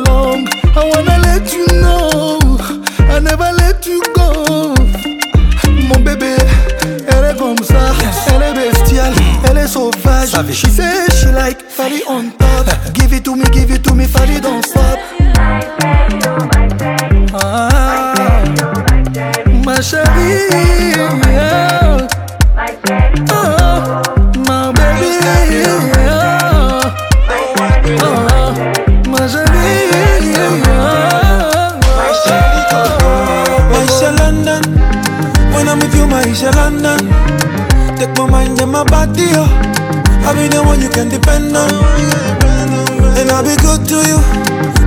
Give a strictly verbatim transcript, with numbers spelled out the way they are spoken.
along. I wanna let you know I never let you go. Mon bébé, elle est comme ça, elle est bestiale, elle est sauvage. She say she like Fally on top. Give it to me, give it to me, Fally don't stop. Ah, ma chérie, yeah. Oh, my baby, yeah. Oh, my chérie, yeah. Maisha London, when I'm with you, Maisha London. Take my mind and my body, oh. I'll be the one you can depend on, and I'll be good to you.